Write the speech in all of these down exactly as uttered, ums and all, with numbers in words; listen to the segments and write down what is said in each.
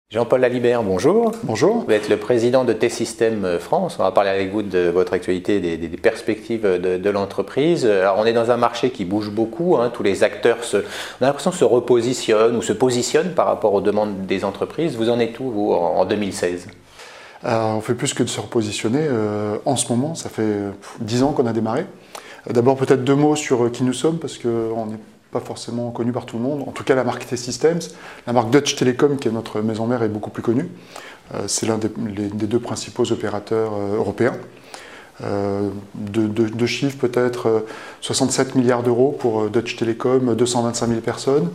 Jean-Paul Lalibert, bonjour. Bonjour. Vous êtes le président de T-Systems France. On va parler avec vous de votre actualité, des, des perspectives de, de l'entreprise. Alors, on est dans un marché qui bouge beaucoup. Hein. Tous les acteurs, se, on a l'impression, se repositionnent ou se positionnent par rapport aux demandes des entreprises. Vous en êtes où, vous, en, en deux mille seize? Alors, on fait plus que de se repositionner. Euh, en ce moment, ça fait dix ans qu'on a démarré. D'abord, peut-être deux mots sur qui nous sommes, parce qu'on n'est pas forcément connu par tout le monde. En tout cas, la marque T-Systems, la marque Deutsche Telekom, qui est notre maison mère, est beaucoup plus connue. Euh, c'est l'un des, les, des deux principaux opérateurs euh, européens. Euh, de, de, de chiffres peut-être euh, soixante-sept milliards d'euros pour euh, Deutsche Telekom, deux cent vingt-cinq mille personnes.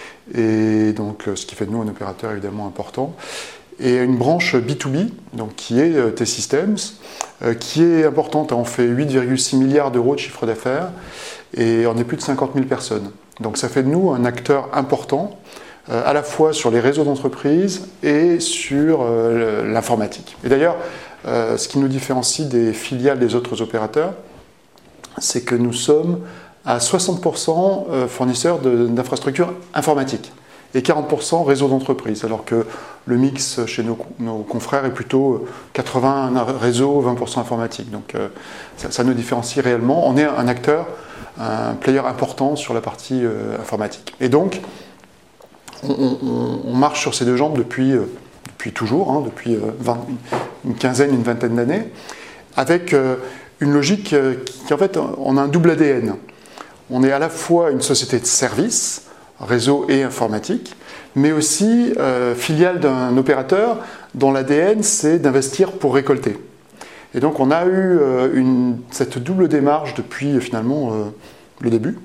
Et donc, euh, ce qui fait de nous un opérateur évidemment important. Et une branche B deux B, donc, qui est euh, T-Systems, euh, qui est importante. On fait huit virgule six milliards d'euros de chiffre d'affaires et on est plus de cinquante mille personnes. Donc ça fait de nous un acteur important, euh, à la fois sur les réseaux d'entreprise et sur euh, l'informatique. Et d'ailleurs, euh, ce qui nous différencie des filiales des autres opérateurs, c'est que nous sommes à soixante pour cent fournisseurs d'infrastructures informatiques et quarante pour cent réseaux d'entreprise, alors que le mix chez nos, nos confrères est plutôt quatre-vingts réseaux, vingt pour cent informatique. Donc euh, ça, ça nous différencie réellement. On est un acteur, un player important sur la partie euh, informatique. Et donc, on, on, on marche sur ces deux jambes depuis, euh, depuis toujours, hein, depuis euh, vingt, une quinzaine, une vingtaine d'années, avec euh, une logique euh, qui, en fait, on a un double A D N. On est à la fois une société de services, réseau et informatique, mais aussi euh, filiale d'un opérateur dont l'A D N, c'est d'investir pour récolter. Et donc on a eu euh, une, cette double démarche depuis euh, finalement euh, le début.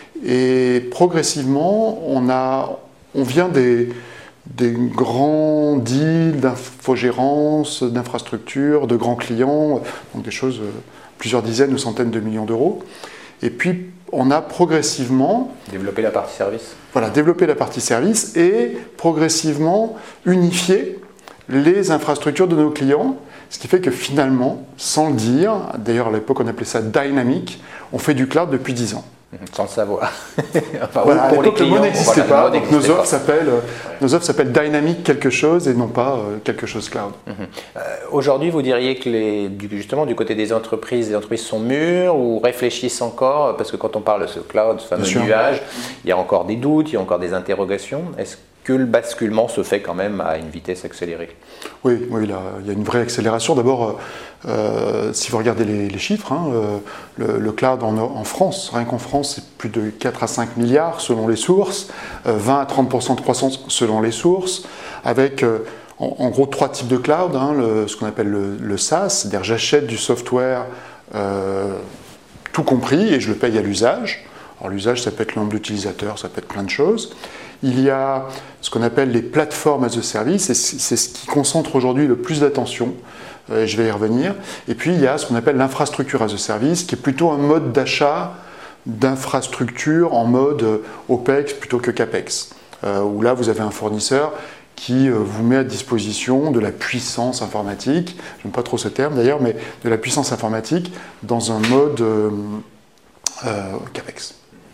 Et progressivement, on, a, on vient des, des grands deals d'infogérance, d'infrastructures, de grands clients, donc des choses, euh, plusieurs dizaines ou centaines de millions d'euros. Et puis on a progressivement développé la partie service. Voilà, développé la partie service et progressivement unifié les infrastructures de nos clients. Ce qui fait que finalement, sans le dire, d'ailleurs à l'époque on appelait ça dynamique, on fait du cloud depuis dix ans. Sans le savoir. Enfin, voilà, à l'époque le mot n'existait pas, donc nos offres s'appellent nos offres s'appellent Dynamic quelque chose et non pas euh, quelque chose cloud. Mm-hmm. euh, Aujourd'hui, vous diriez que les, justement du côté des entreprises, les entreprises sont mûres ou réfléchissent encore, parce que quand on parle de ce cloud, ce fameux nuage, il y a encore des doutes, il y a encore des interrogations. Est-ce que le basculement se fait quand même à une vitesse accélérée? Oui, oui, là, il y a une vraie accélération. D'abord, euh, si vous regardez les, les chiffres, hein, euh, le, le cloud en, en France, rien qu'en France, c'est plus de quatre à cinq milliards selon les sources, euh, vingt à trente pour cent de croissance selon les sources, avec euh, en, en gros trois types de cloud, hein, le, ce qu'on appelle le, le SaaS, c'est-à-dire j'achète du software euh, tout compris et je le paye à l'usage. Alors l'usage, ça peut être le nombre d'utilisateurs, ça peut être plein de choses. Il y a ce qu'on appelle les plateformes as a service, et c'est ce qui concentre aujourd'hui le plus d'attention, et je vais y revenir. Et puis il y a ce qu'on appelle l'infrastructure as a service, qui est plutôt un mode d'achat d'infrastructures en mode OPEX plutôt que CAPEX, euh, où là vous avez un fournisseur qui vous met à disposition de la puissance informatique, je n'aime pas trop ce terme d'ailleurs, mais de la puissance informatique dans un mode euh, euh, CAPEX.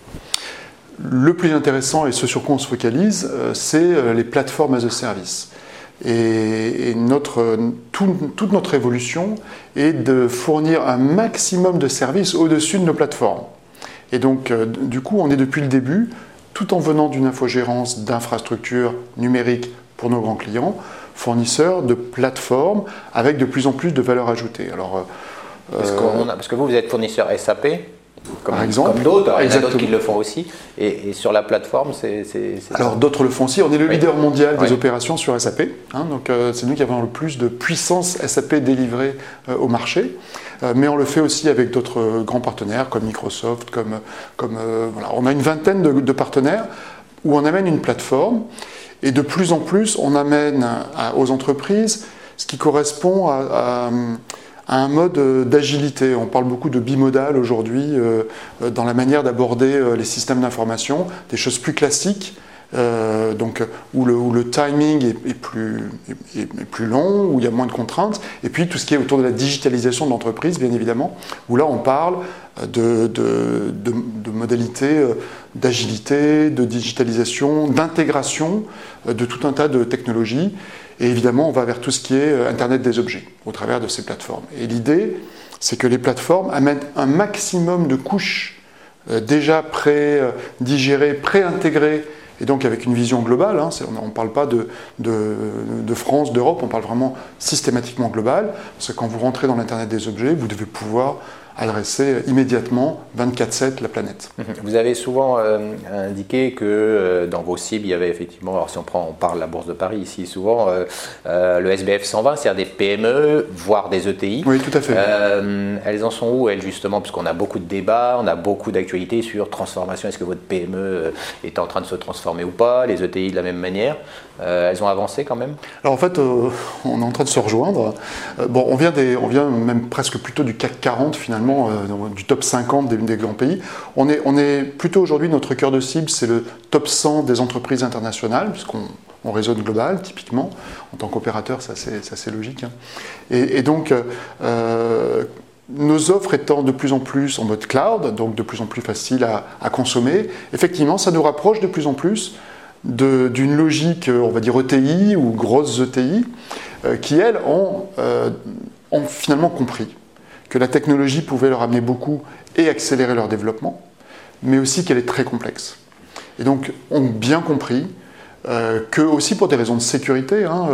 Le plus intéressant et ce sur quoi on se focalise, c'est les plateformes as a service. Et, et notre, tout, toute notre évolution est de fournir un maximum de services au-dessus de nos plateformes. Et donc, du coup, on est depuis le début, tout en venant d'une infogérance d'infrastructures numériques pour nos grands clients, fournisseurs de plateformes avec de plus en plus de valeur ajoutée. Alors, parce, euh, qu'on a, parce que vous, vous êtes fournisseur S A P. Comme, par exemple, comme d'autres, il y en a d'autres qui le font aussi. Et, et sur la plateforme, c'est... Alors d'autres le font aussi. On est le oui. leader mondial des oui. opérations sur S A P. Hein, donc euh, c'est nous qui avons le plus de puissance S A P délivrée euh, au marché. Euh, mais on le fait aussi avec d'autres euh, grands partenaires comme Microsoft, comme... comme euh, voilà. On a une vingtaine de, de partenaires où on amène une plateforme. Et de plus en plus, on amène à, aux entreprises ce qui correspond à... à à un mode d'agilité. On parle beaucoup de bimodal aujourd'hui euh, dans la manière d'aborder euh, les systèmes d'information, des choses plus classiques euh, donc, où, le, où le timing est, est, plus, est, est plus long, où il y a moins de contraintes, et puis tout ce qui est autour de la digitalisation de l'entreprise, bien évidemment, où là on parle de, de, de, de modalités d'agilité, de digitalisation, d'intégration de tout un tas de technologies, et évidemment on va vers tout ce qui est Internet des objets, au travers de ces plateformes. Et l'idée, c'est que les plateformes amènent un maximum de couches euh, déjà pré-digérées, pré-intégrées, et donc avec une vision globale. Hein, on ne parle pas de, de, de France, d'Europe, on parle vraiment systématiquement global. Parce que quand vous rentrez dans l'Internet des objets, vous devez pouvoir adresser immédiatement vingt-quatre sept la planète. Vous avez souvent euh, indiqué que euh, dans vos cibles, il y avait effectivement, alors si on prend, on parle de la Bourse de Paris ici souvent, euh, euh, le S B F cent vingt, c'est-à-dire des P M E, voire des E T I. Oui, tout à fait. Euh, elles en sont où, elles, justement, puisqu'on a beaucoup de débats, on a beaucoup d'actualités sur transformation, est-ce que votre P M E est en train de se transformer ou pas, les E T I de la même manière, euh, elles ont avancé quand même? Alors en fait, euh, on est en train de se rejoindre. Euh, bon, on vient, des, on vient même presque plutôt du C A C quarante finalement, Euh, du top cinquante des, des grands pays. On est, on est plutôt aujourd'hui, notre cœur de cible, c'est le top cent des entreprises internationales, puisqu'on on raisonne global, typiquement. En tant qu'opérateur, ça c'est logique. Hein. Et, et donc, euh, nos offres étant de plus en plus en mode cloud, donc de plus en plus facile à, à consommer, effectivement, ça nous rapproche de plus en plus d'une logique, on va dire E T I ou grosses E T I, euh, qui, elles, ont, euh, ont finalement compris que la technologie pouvait leur amener beaucoup et accélérer leur développement, mais aussi qu'elle est très complexe. Et donc, ont bien compris euh, que, aussi pour des raisons de sécurité, hein,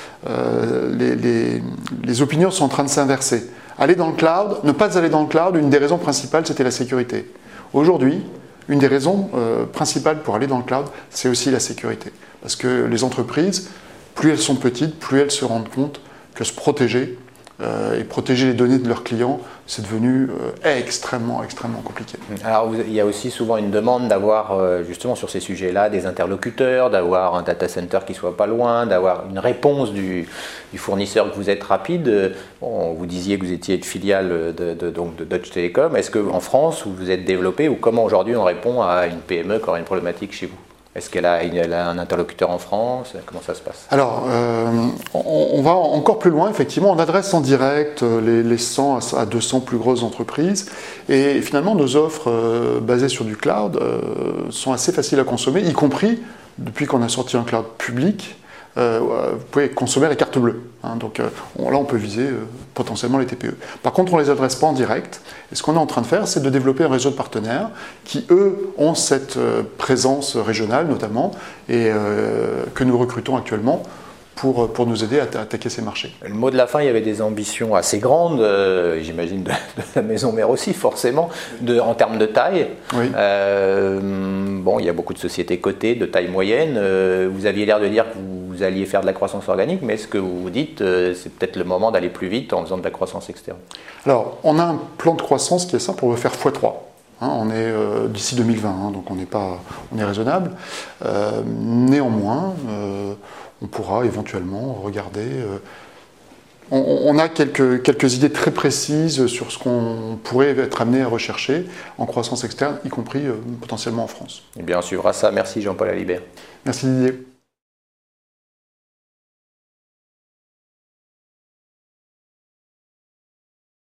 euh, les, les, les opinions sont en train de s'inverser. Aller dans le cloud, ne pas aller dans le cloud, une des raisons principales, c'était la sécurité. Aujourd'hui, une des raisons euh, principales pour aller dans le cloud, c'est aussi la sécurité. Parce que les entreprises, plus elles sont petites, plus elles se rendent compte que se protéger, Euh, et protéger les données de leurs clients, c'est devenu euh, extrêmement, extrêmement compliqué. Alors, il y a aussi souvent une demande d'avoir, euh, justement sur ces sujets-là, des interlocuteurs, d'avoir un data center qui ne soit pas loin, d'avoir une réponse du, du fournisseur que vous êtes rapide. Bon, vous disiez que vous étiez une filiale de, de, donc de Deutsche Telekom. Est-ce qu'en France, vous vous êtes développé, ou comment aujourd'hui on répond à une P M E qui aurait une problématique chez vous? Est-ce qu'elle a, elle a un interlocuteur en France? Comment ça se passe? Alors, euh, on, on va encore plus loin, effectivement. On adresse en direct les, les cent à deux cents plus grosses entreprises. Et finalement, nos offres euh, basées sur du cloud euh, sont assez faciles à consommer, y compris depuis qu'on a sorti un cloud public. Euh, vous pouvez consommer la carte bleue. Hein, donc euh, on, là, on peut viser euh, potentiellement les T P E. Par contre, on ne les adresse pas en direct. Et ce qu'on est en train de faire, c'est de développer un réseau de partenaires qui, eux, ont cette euh, présence régionale, notamment, et euh, que nous recrutons actuellement pour, pour nous aider à, à attaquer ces marchés. Le mot de la fin, il y avait des ambitions assez grandes, euh, j'imagine de, de la maison mère aussi, forcément, de, en termes de taille. Oui. Euh, bon, il y a beaucoup de sociétés cotées, de taille moyenne. Euh, vous aviez l'air de dire que vous Vous alliez faire de la croissance organique, mais ce que vous vous dites, euh, c'est peut-être le moment d'aller plus vite en faisant de la croissance externe. Alors, on a un plan de croissance qui est simple, on veut faire fois trois. Hein, on est euh, d'ici deux mille vingt, hein, donc on est, pas, on est raisonnable. Euh, néanmoins, euh, on pourra éventuellement regarder. Euh, on, on a quelques, quelques idées très précises sur ce qu'on pourrait être amené à rechercher en croissance externe, y compris euh, potentiellement en France. Eh bien, on suivra ça. Merci Jean-Paul Alibert. Merci Didier.